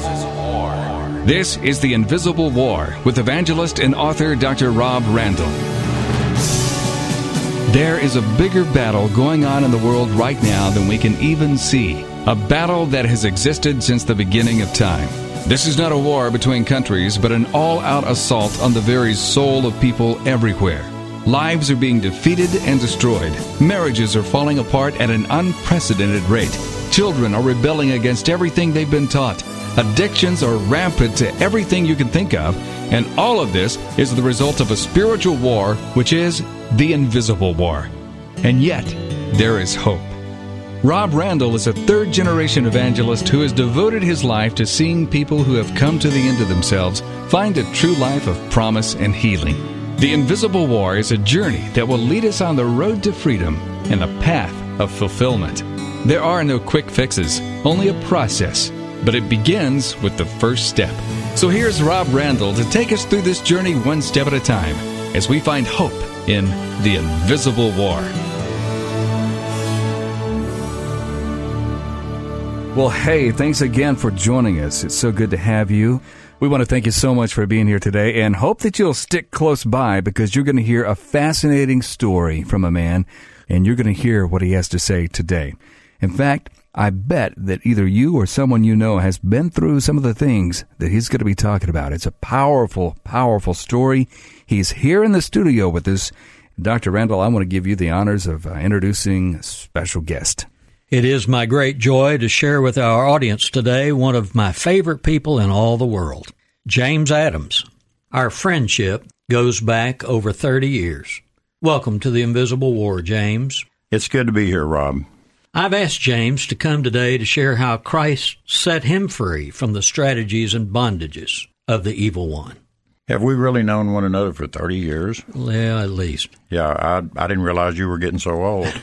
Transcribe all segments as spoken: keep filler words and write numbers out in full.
War. This is The Invisible War with evangelist and author Doctor Rob Randall. There is a bigger battle going on in the world right now than we can even see. A battle that has existed since the beginning of time. This is not a war between countries, but an all-out assault on the very soul of people everywhere. Lives are being defeated and destroyed. Marriages are falling apart at an unprecedented rate. Children are rebelling against everything they've been taught. Addictions are rampant to everything you can think of. And all of this is the result of a spiritual war, which is the invisible war. And yet, there is hope. Rob Randall is a third-generation evangelist who has devoted his life to seeing people who have come to the end of themselves find a true life of promise and healing. The Invisible War is a journey that will lead us on the road to freedom and the path of fulfillment. There are no quick fixes, only a process, but it begins with the first step. So here's Rob Randall to take us through this journey one step at a time as we find hope in the Invisible War. Well, hey, thanks again for joining us. It's so good to have you. We want to thank you so much for being here today and hope that you'll stick close by because you're going to hear a fascinating story from a man and you're going to hear what he has to say today. In fact, I bet that either you or someone you know has been through some of the things that he's going to be talking about. It's a powerful, powerful story. He's here in the studio with us. Doctor Randall, I want to give you the honors of uh, introducing a special guest. It is my great joy to share with our audience today one of my favorite people in all the world, James Adams. Our friendship goes back over thirty years. Welcome to the Invisible War, James. It's good to be here, Rob. I've asked James to come today to share how Christ set him free from the strategies and bondages of the evil one. Have we really known one another for thirty years? Well, at least. Yeah, I, I didn't realize you were getting so old.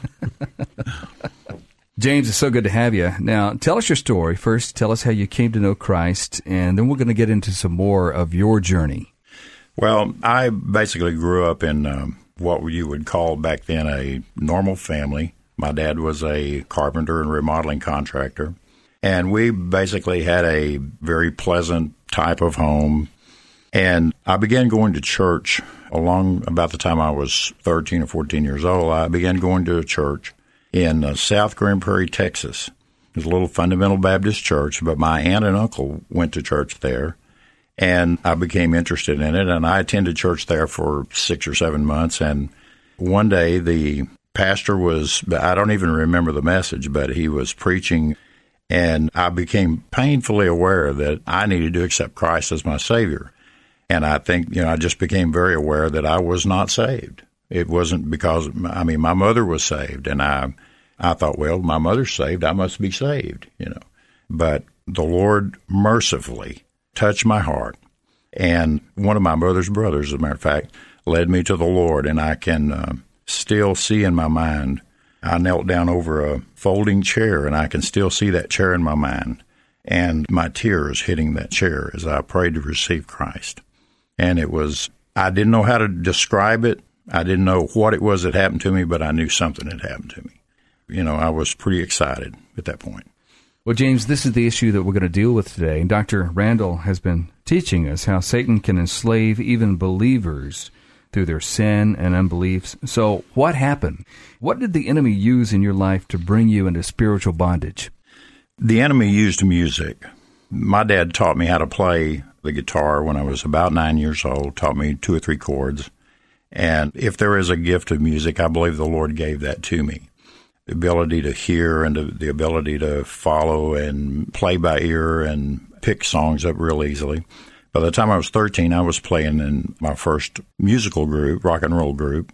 James, it's so good to have you. Now, tell us your story. First, tell us how you came to know Christ, and then we're going to get into some more of your journey. Well, I basically grew up in um, what you would call back then a normal family. My dad was a carpenter and remodeling contractor, and we basically had a very pleasant type of home. And I began going to church along about the time I was thirteen or fourteen years old. I began going to a church in uh, South Grand Prairie, Texas. It was a little fundamental Baptist church, but my aunt and uncle went to church there, and I became interested in it, and I attended church there for six or seven months, and one day the pastor was, I don't even remember the message, but he was preaching, and I became painfully aware that I needed to accept Christ as my Savior. And I think, you know, I just became very aware that I was not saved. It wasn't because, I mean, my mother was saved, and I I thought, well, my mother's saved, I must be saved, you know. But the Lord mercifully touched my heart, and one of my mother's brothers, as a matter of fact, led me to the Lord, and I can uh, still see in my mind, I knelt down over a folding chair, and I can still see that chair in my mind, and my tears hitting that chair as I prayed to receive Christ. And it was, I didn't know how to describe it. I didn't know what it was that happened to me, but I knew something had happened to me. You know, I was pretty excited at that point. Well, James, this is the issue that we're going to deal with today. Doctor Randall has been teaching us how Satan can enslave even believers through their sin and unbeliefs. So what happened? What did the enemy use in your life to bring you into spiritual bondage? The enemy used music. My dad taught me how to play the guitar when I was about nine years old, taught me two or three chords. And if there is a gift of music, I believe the Lord gave that to me. The ability to hear and the ability to follow and play by ear and pick songs up real easily. By the time I was thirteen, I was playing in my first musical group, rock and roll group.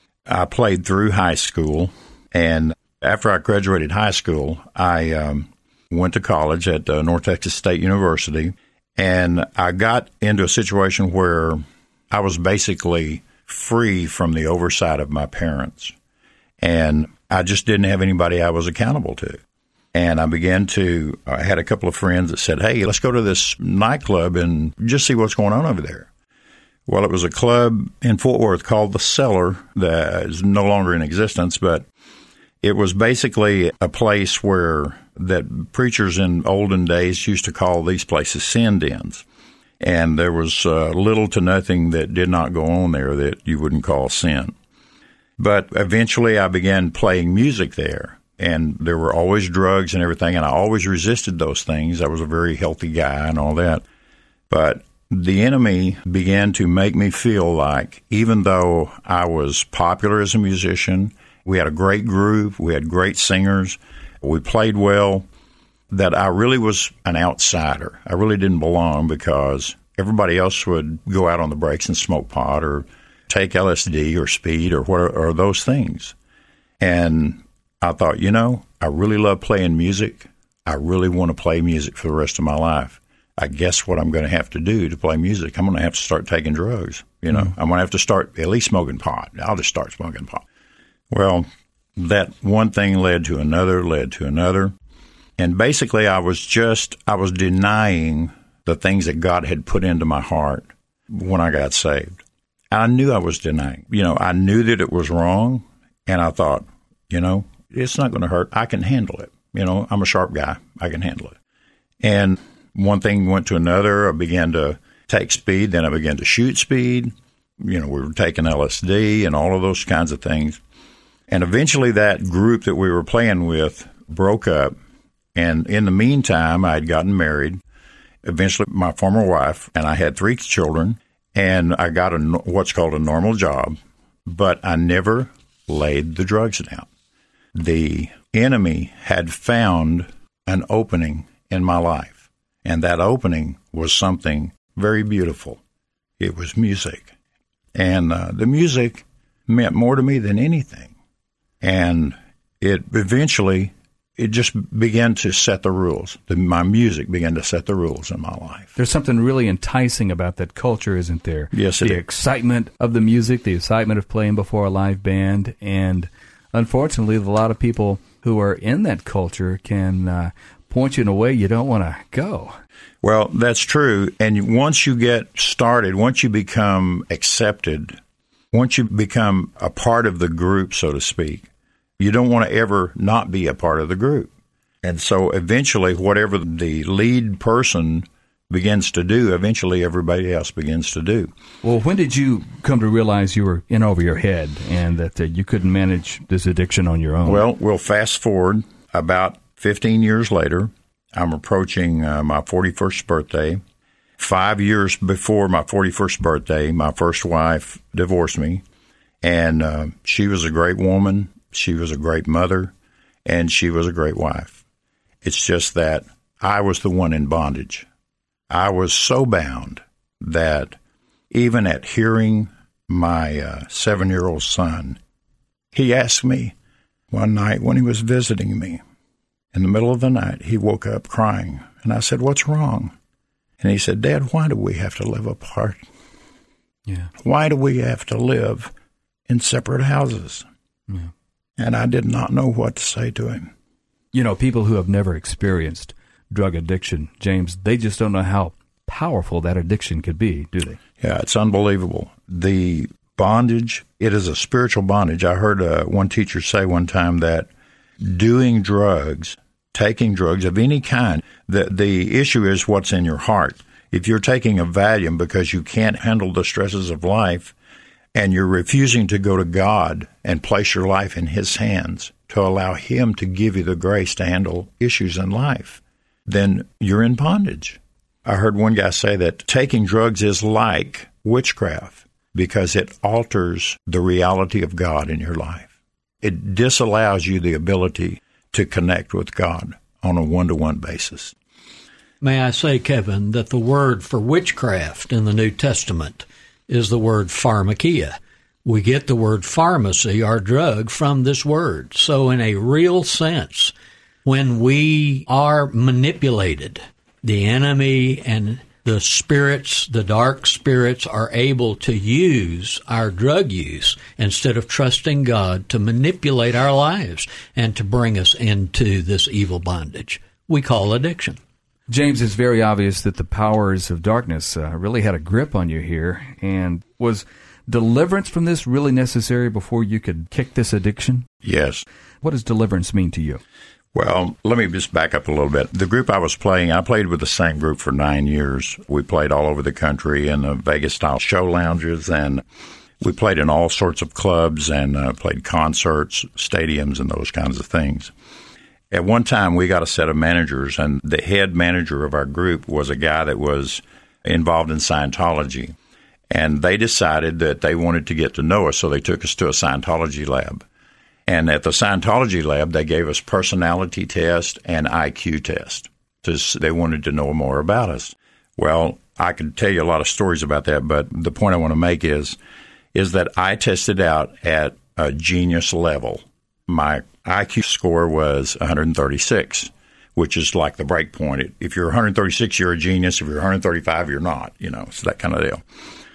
I played through high school, and after I graduated high school, I um, went to college at uh, North Texas State University, and I got into a situation where I was basically free from the oversight of my parents, and I just didn't have anybody I was accountable to. And I began to, I had a couple of friends that said, hey, let's go to this nightclub and just see what's going on over there. Well, it was a club in Fort Worth called The Cellar that is no longer in existence, but it was basically a place where that preachers in olden days used to call these places sin dens. And there was uh, little to nothing that did not go on there that you wouldn't call sin. But eventually I began playing music there, and there were always drugs and everything, and I always resisted those things. I was a very healthy guy and all that. But the enemy began to make me feel like, even though I was popular as a musician, we had a great group, we had great singers, we played well, that I really was an outsider. I really didn't belong because everybody else would go out on the breaks and smoke pot or take L S D or speed or what or those things. And I thought, you know, I really love playing music. I really want to play music for the rest of my life. I guess what I'm going to have to do to play music, I'm going to have to start taking drugs. You know, mm-hmm. I'm going to have to start at least smoking pot. I'll just start smoking pot. Well, that one thing led to another, led to another. And basically, I was just, I was denying the things that God had put into my heart when I got saved. I knew I was denying. You know, I knew that it was wrong, and I thought, you know, it's not going to hurt. I can handle it. You know, I'm a sharp guy. I can handle it. And one thing went to another. I began to take speed. Then I began to shoot speed. You know, we were taking L S D and all of those kinds of things. And eventually that group that we were playing with broke up. And in the meantime, I had gotten married, eventually my former wife, and I had three children, and I got a, what's called a normal job, but I never laid the drugs down. The enemy had found an opening in my life, and that opening was something very beautiful. It was music, and uh, the music meant more to me than anything, and it eventually... It just began to set the rules. The, my music began to set the rules in my life. There's something really enticing about that culture, isn't there? Yes, it the is. excitement of the music, the excitement of playing before a live band, and unfortunately, a lot of people who are in that culture can uh, point you in a way you don't want to go. Well, that's true. And once you get started, once you become accepted, once you become a part of the group, so to speak, you don't want to ever not be a part of the group. And so eventually, whatever the lead person begins to do, eventually everybody else begins to do. Well, when did you come to realize you were in over your head and that uh, you couldn't manage this addiction on your own? Well, we'll fast forward about fifteen years later. I'm approaching uh, my forty-first birthday. Five years before my forty-first birthday, my first wife divorced me, and uh, she was a great woman. She was a great mother, and she was a great wife. It's just that I was the one in bondage. I was so bound that even at hearing my uh, seven-year-old son, he asked me one night when he was visiting me, in the middle of the night, he woke up crying. And I said, "What's wrong?" And he said, "Dad, why do we have to live apart? Yeah. Why do we have to live in separate houses?" Yeah. And I did not know what to say to him. You know, people who have never experienced drug addiction, James, they just don't know how powerful that addiction could be, do they? Yeah, it's unbelievable. The bondage, it is a spiritual bondage. I heard uh, one teacher say one time that doing drugs, taking drugs of any kind, the, the issue is what's in your heart. If you're taking a Valium because you can't handle the stresses of life, and you're refusing to go to God and place your life in His hands to allow Him to give you the grace to handle issues in life, then you're in bondage. I heard one guy say that taking drugs is like witchcraft because it alters the reality of God in your life. It disallows you the ability to connect with God on a one-to-one basis. May I say, Kevin, that the word for witchcraft in the New Testament is the word pharmakia. We get the word pharmacy, our drug, from this word. So in a real sense, when we are manipulated, the enemy and the spirits, the dark spirits, are able to use our drug use instead of trusting God to manipulate our lives and to bring us into this evil bondage we call addiction. James, it's very obvious that the powers of darkness uh, really had a grip on you here. And was deliverance from this really necessary before you could kick this addiction? Yes. What does deliverance mean to you? Well, let me just back up a little bit. The group I was playing, I played with the same group for nine years. We played all over the country in the Vegas-style show lounges, and we played in all sorts of clubs and uh, played concerts, stadiums, and those kinds of things. At one time, we got a set of managers, and the head manager of our group was a guy that was involved in Scientology. And they decided that they wanted to get to know us, so they took us to a Scientology lab. And at the Scientology lab, they gave us personality test and I Q test. Just, they wanted to know more about us. Well, I could tell you a lot of stories about that, but the point I want to make is, is that I tested out at a genius level. My I Q score was one hundred thirty-six, which is like the break point. If you're one hundred thirty-six, you're a genius. If you're one hundred thirty-five, you're not. You know, it's that kind of deal.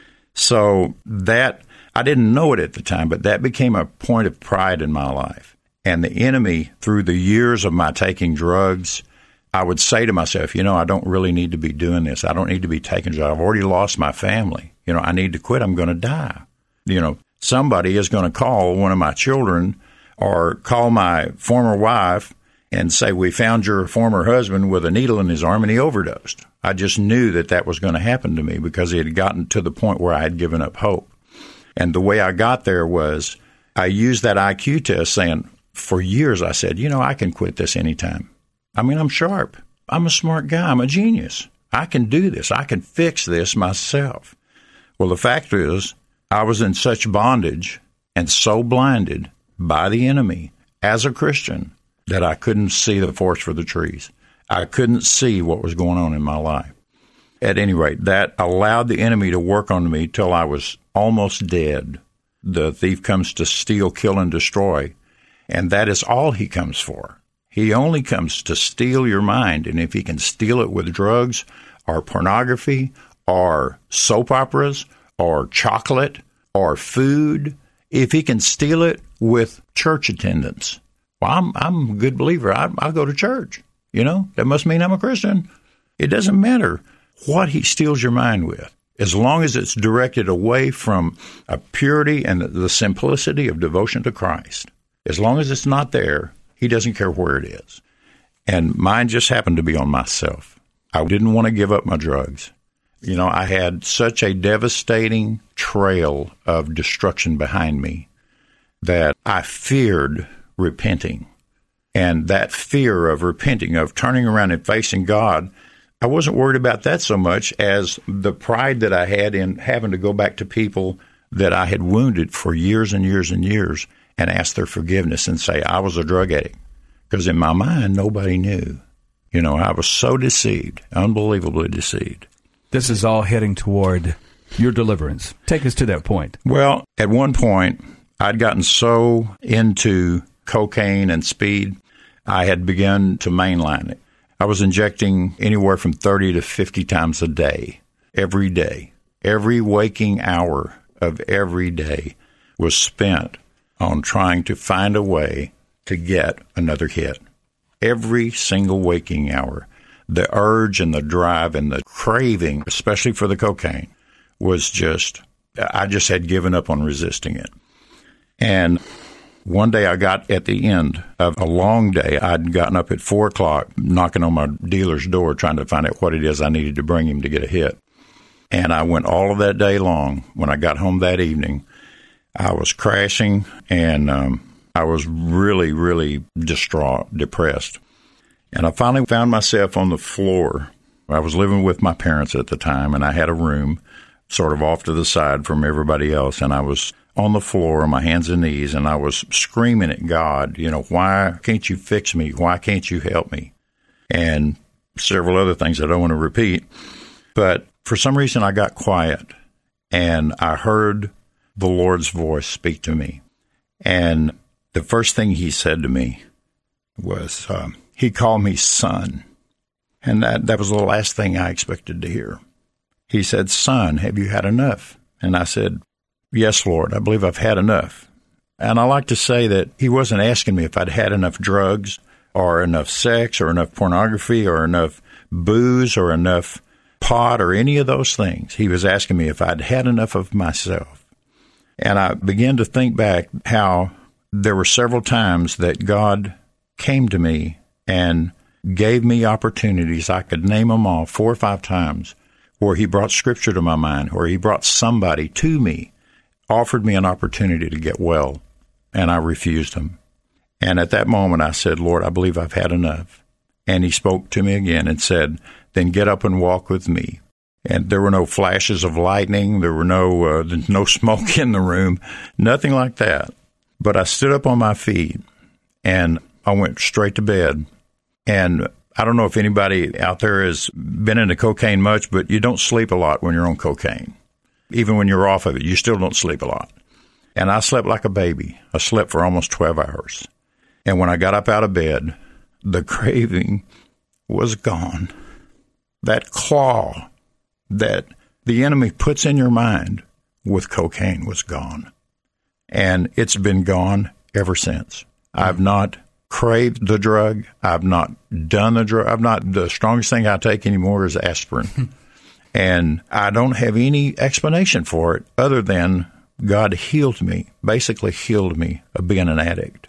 So that, I didn't know it at the time, but that became a point of pride in my life. And the enemy, through the years of my taking drugs, I would say to myself, you know, I don't really need to be doing this. I don't need to be taking drugs. I've already lost my family. You know, I need to quit. I'm going to die. You know, somebody is going to call one of my children or call my former wife and say, we found your former husband with a needle in his arm and he overdosed. I just knew that that was going to happen to me because it had gotten to the point where I had given up hope. And the way I got there was I used that I Q test saying, for years I said, you know, I can quit this anytime. I mean, I'm sharp. I'm a smart guy. I'm a genius. I can do this. I can fix this myself. Well, the fact is, I was in such bondage and so blinded by the enemy as a Christian that I couldn't see the forest for the trees. I couldn't see what was going on in my life. At any rate, that allowed the enemy to work on me till I was almost dead. The thief comes to steal, kill, and destroy, and that is all he comes for. He only comes to steal your mind, and if he can steal it with drugs or pornography or soap operas or chocolate or food, if he can steal it with church attendance, well, I'm, I'm a good believer. I, I go to church. You know, that must mean I'm a Christian. It doesn't matter what he steals your mind with, as long as it's directed away from a purity and the simplicity of devotion to Christ. As long as it's not there, he doesn't care where it is. And mine just happened to be on myself. I didn't want to give up my drugs. You know, I had such a devastating trail of destruction behind me that I feared repenting. And that fear of repenting, of turning around and facing God, I wasn't worried about that so much as the pride that I had in having to go back to people that I had wounded for years and years and years and ask their forgiveness and say, I was a drug addict. Because in my mind, nobody knew. You know, I was so deceived, unbelievably deceived. This is all heading toward your deliverance. Take us to that point. Well, at one point, I'd gotten so into cocaine and speed, I had begun to mainline it. I was injecting anywhere from thirty to fifty times a day, every day. Every waking hour of every day was spent on trying to find a way to get another hit. Every single waking hour, the urge and the drive and the craving, especially for the cocaine, was just, I just had given up on resisting it. And one day I got at the end of a long day. I'd gotten up at four o'clock, knocking on my dealer's door, trying to find out what it is I needed to bring him to get a hit. And I went all of that day long. When I got home that evening, I was crashing, and um, I was really, really distraught, depressed. And I finally found myself on the floor. I was living with my parents at the time, and I had a room sort of off to the side from everybody else, and I was on the floor on my hands and knees, and I was screaming at God, you know, why can't you fix me? Why can't you help me? And several other things I don't want to repeat. But for some reason, I got quiet, and I heard the Lord's voice speak to me. And the first thing he said to me was, um, he called me son. And that, that was the last thing I expected to hear. He said, son, have you had enough? And I said, yes, Lord, I believe I've had enough. And I like to say that he wasn't asking me if I'd had enough drugs or enough sex or enough pornography or enough booze or enough pot or any of those things. He was asking me if I'd had enough of myself. And I began to think back how there were several times that God came to me and gave me opportunities. I could name them all four or five times where he brought Scripture to my mind, where he brought somebody to me, offered me an opportunity to get well, and I refused him. And at that moment I said, Lord, I believe I've had enough. And he spoke to me again and said, then get up and walk with me. And there were no flashes of lightning. There were no uh, no smoke in the room, nothing like that. But I stood up on my feet, and I went straight to bed. And I don't know if anybody out there has been into cocaine much, but you don't sleep a lot when you're on cocaine. Even when you're off of it, you still don't sleep a lot. And I slept like a baby. I slept for almost twelve hours. And when I got up out of bed, the craving was gone. That claw that the enemy puts in your mind with cocaine was gone. And it's been gone ever since. I've not craved the drug. I've not done the drug. I've not, the strongest thing I take anymore is aspirin. And I don't have any explanation for it other than God healed me, basically healed me of being an addict.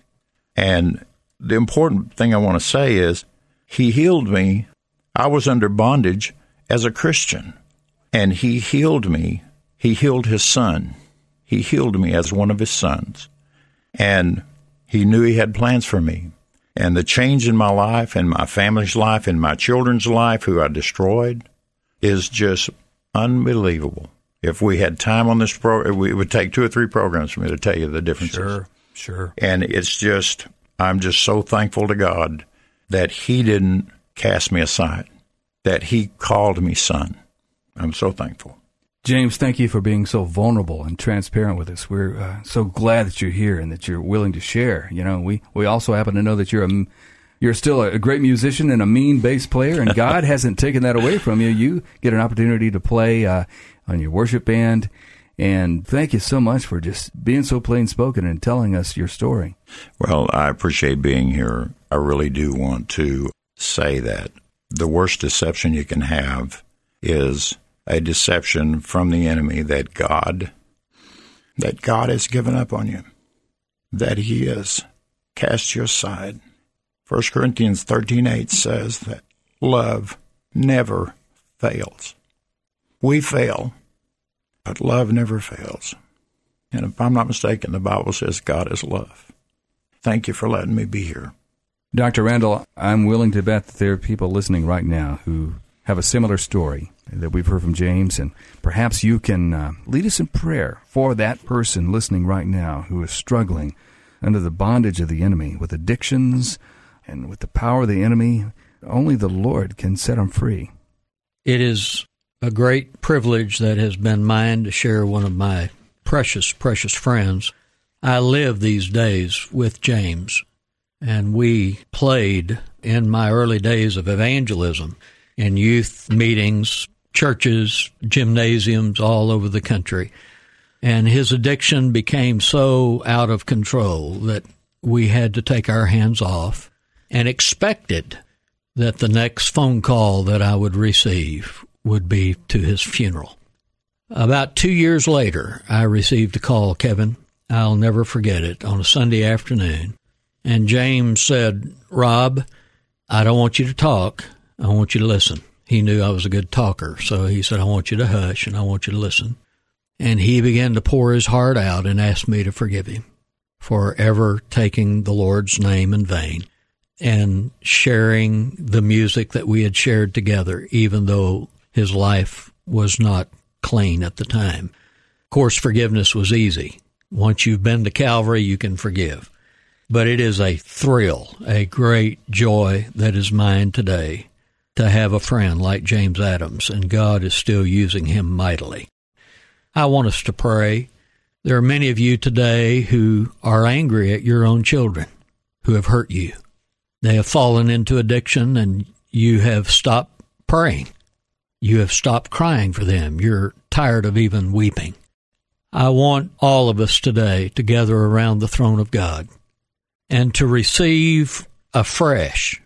And the important thing I want to say is he healed me. I was under bondage as a Christian, and he healed me. He healed his son. He healed me as one of his sons. And he knew he had plans for me. And the change in my life and my family's life and my children's life, who I destroyed, is just unbelievable. If we had time on this program, it would take two or three programs for me to tell you the differences. Sure, sure. And it's just, I'm just so thankful to God that he didn't cast me aside, that he called me son. I'm so thankful. James, thank you for being so vulnerable and transparent with us. We're uh, so glad that you're here and that you're willing to share. You know, we, we also happen to know that you're a, you're still a great musician and a mean bass player, and God hasn't taken that away from you. You get an opportunity to play uh, on your worship band, and thank you so much for just being so plain-spoken and telling us your story. Well, I appreciate being here. I really do want to say that the worst deception you can have is a deception from the enemy that God, that God has given up on you, that he has cast you aside. First Corinthians thirteen eight says that love never fails. We fail, but love never fails. And if I'm not mistaken, the Bible says God is love. Thank you for letting me be here. Doctor Randall, I'm willing to bet that there are people listening right now who have a similar story that we've heard from James, and perhaps you can uh, lead us in prayer for that person listening right now who is struggling under the bondage of the enemy with addictions and with the power of the enemy. Only the Lord can set them free. It is a great privilege that has been mine to share one of my precious, precious friends. I live these days with James, and we played in my early days of evangelism in youth meetings, churches, gymnasiums all over the country. And his addiction became so out of control that we had to take our hands off and expected that the next phone call that I would receive would be to his funeral. About two years later, I received a call, Kevin. I'll never forget it, on a Sunday afternoon. And James said, Rob, I don't want you to talk. I want you to listen. He knew I was a good talker, so he said, I want you to hush and I want you to listen. And he began to pour his heart out and asked me to forgive him for ever taking the Lord's name in vain and sharing the music that we had shared together, even though his life was not clean at the time. Of course, forgiveness was easy. Once you've been to Calvary, you can forgive. But it is a thrill, a great joy that is mine today to have a friend like James Adams, and God is still using him mightily. I want us to pray. There are many of you today who are angry at your own children who have hurt you. They have fallen into addiction, and you have stopped praying. You have stopped crying for them. You're tired of even weeping. I want all of us today to gather around the throne of God and to receive afresh,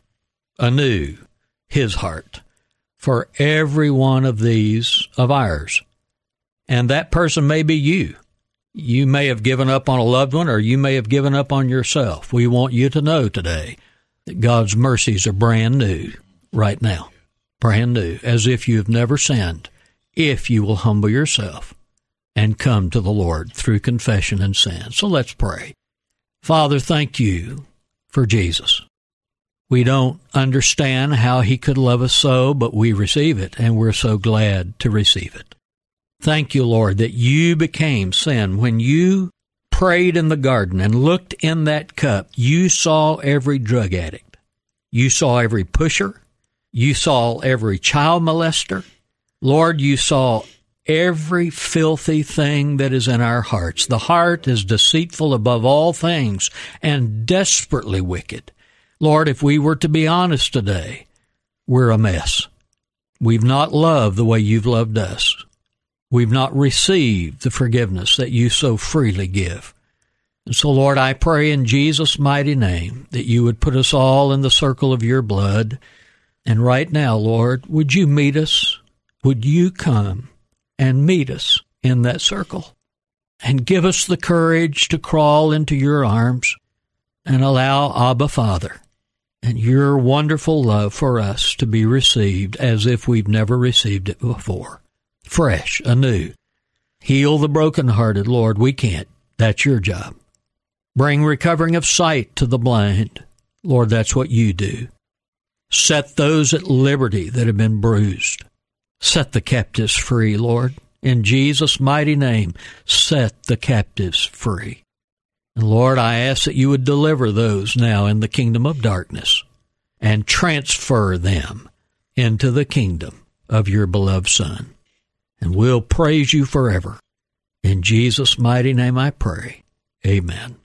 anew, his heart for every one of these of ours. And that person may be you. You may have given up on a loved one, or you may have given up on yourself. We want you to know today that God's mercies are brand new right now, brand new, as if you have never sinned, if you will humble yourself and come to the Lord through confession and sin. So let's pray. Father, thank you for Jesus. We don't understand how he could love us so, but we receive it, and we're so glad to receive it. Thank you, Lord, that you became sin. When you prayed in the garden and looked in that cup, you saw every drug addict. You saw every pusher. You saw every child molester. Lord, you saw every filthy thing that is in our hearts. The heart is deceitful above all things and desperately wicked. Lord, if we were to be honest today, we're a mess. We've not loved the way you've loved us. We've not received the forgiveness that you so freely give. And so, Lord, I pray in Jesus' mighty name that you would put us all in the circle of your blood. And right now, Lord, would you meet us? Would you come and meet us in that circle? And give us the courage to crawl into your arms and allow Abba Father and your wonderful love for us to be received as if we've never received it before. Fresh, anew. Heal the brokenhearted, Lord. We can't. That's your job. Bring recovering of sight to the blind. Lord, that's what you do. Set those at liberty that have been bruised. Set the captives free, Lord. In Jesus' mighty name, set the captives free. And Lord, I ask that you would deliver those now in the kingdom of darkness and transfer them into the kingdom of your beloved Son. And we'll praise you forever. In Jesus' mighty name I pray. Amen.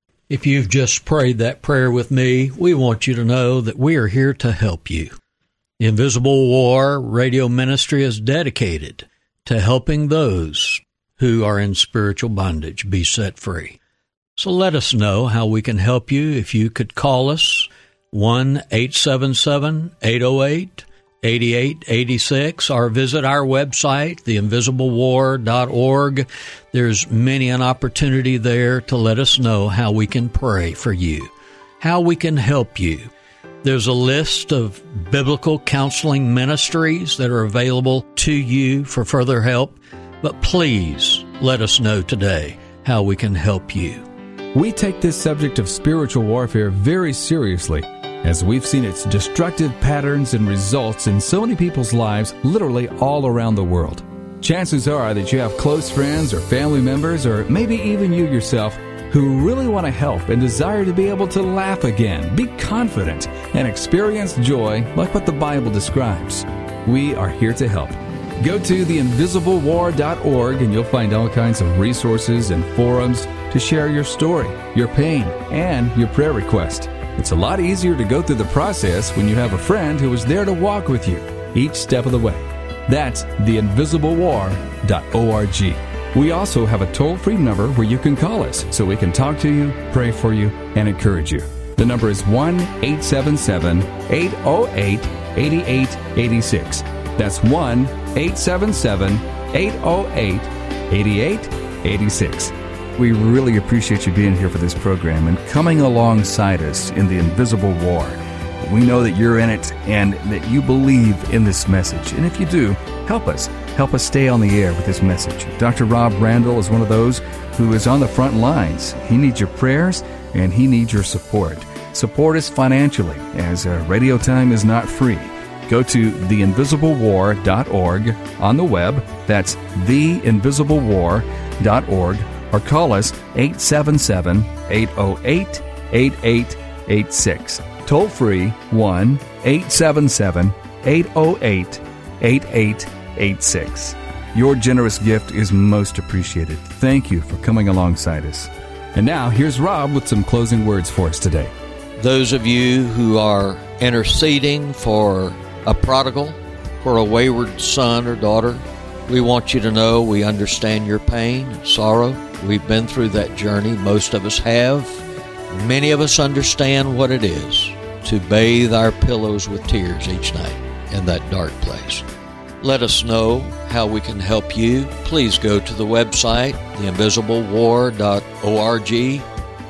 If you've just prayed that prayer with me, we want you to know that we are here to help you. The Invisible War Radio Ministry is dedicated to helping those who are in spiritual bondage be set free. So let us know how we can help you. If you could call us, one eight seven seven, eight oh eight, eight eight eight six, or visit our website, the invisible war dot org. There's many an opportunity there to let us know how we can pray for you, how we can help you. There's a list of biblical counseling ministries that are available to you for further help, but please let us know today how we can help you. We take this subject of spiritual warfare very seriously, as we've seen its destructive patterns and results in so many people's lives literally all around the world. Chances are that you have close friends or family members, or maybe even you yourself, who really want to help and desire to be able to laugh again, be confident, and experience joy like what the Bible describes. We are here to help. Go to the invisible war dot org and you'll find all kinds of resources and forums to share your story, your pain, and your prayer request. It's a lot easier to go through the process when you have a friend who is there to walk with you each step of the way. That's the invisible war dot org. We also have a toll-free number where you can call us so we can talk to you, pray for you, and encourage you. The number is one eight seven seven, eight oh eight, eight eight eight six. That's one eight seven seven, eight oh eight, eight eight eight six. We really appreciate you being here for this program and coming alongside us in the invisible war. We know that you're in it and that you believe in this message. And if you do, help us. Help us stay on the air with this message. Doctor Rob Randall is one of those who is on the front lines. He needs your prayers and he needs your support. Support us financially, as uh, radio time is not free. Go to the invisible war dot org on the web. That's the invisible war dot org. Or call us eight seven seven, eight oh eight, eight eight eight six. Toll free one eight seven seven, eight oh eight, eight eight eight six. Your generous gift is most appreciated. Thank you for coming alongside us. And now, here's Rob with some closing words for us today. Those of you who are interceding for a prodigal, for a wayward son or daughter, we want you to know we understand your pain and sorrow. We've been through that journey. Most of us have. Many of us understand what it is to bathe our pillows with tears each night in that dark place. Let us know how we can help you. Please go to the website, the invisible war dot org.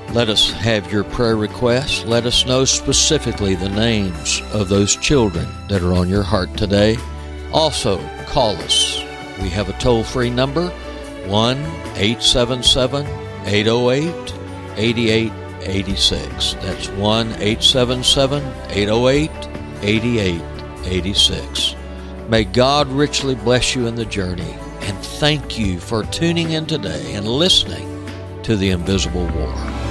Let us have your prayer requests. Let us know specifically the names of those children that are on your heart today. Also, call us. We have a toll-free number, one eight seven seven, eight zero eight, eight eight eight six. That's one eight seven seven, eight zero eight, eight eight eight six. May God richly bless you in the journey, and thank you for tuning in today and listening to The Invisible War.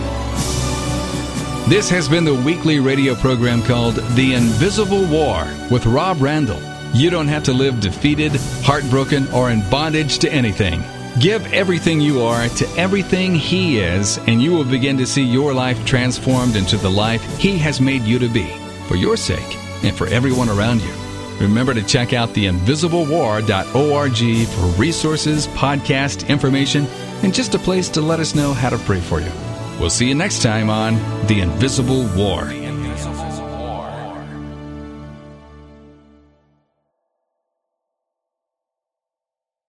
This has been the weekly radio program called The Invisible War with Rob Randall. You don't have to live defeated, heartbroken, or in bondage to anything. Give everything you are to everything He is, and you will begin to see your life transformed into the life He has made you to be, for your sake and for everyone around you. Remember to check out the invisible war dot org for resources, podcast information, and just a place to let us know how to pray for you. We'll see you next time on The Invisible War.